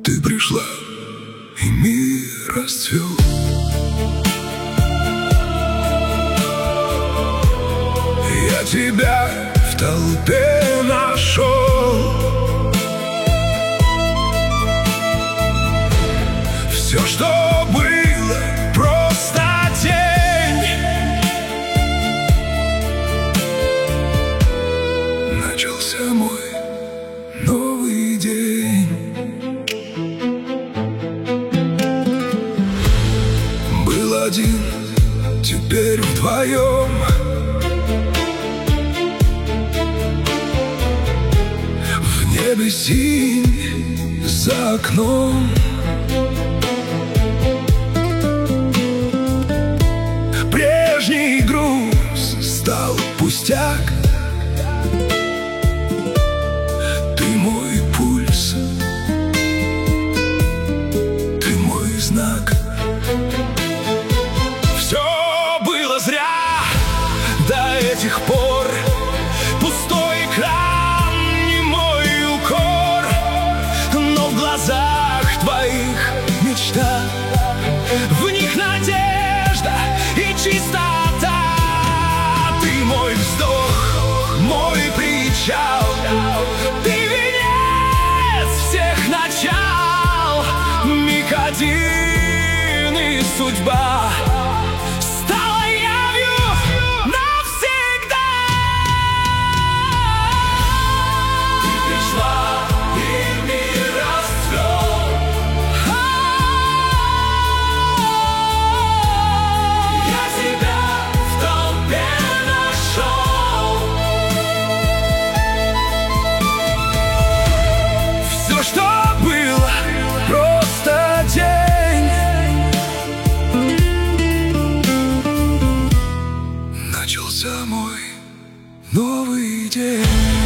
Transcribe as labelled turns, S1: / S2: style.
S1: Ты пришла, и мир расцвел. Я тебя в толпе нашел. Все, что было, просто тень. Начался мой новый день. Был один, теперь вдвоем. В небе синь за окном. Прежний груз стал пустяк. Ты мой пульс, ты мой знак. Все было зря до этих пор. Пустой экран, не мой укор. Но в глазах твоих мечта, в них надежда и чистота. Ты мой вздох, мой причал. Ты венец всех начал. Миг один и судьба стала явью навсегда. Ты пришла, и мир расцвел. Я тебя в толпе нашел. Все, что было, просто день. Начался мой новый день.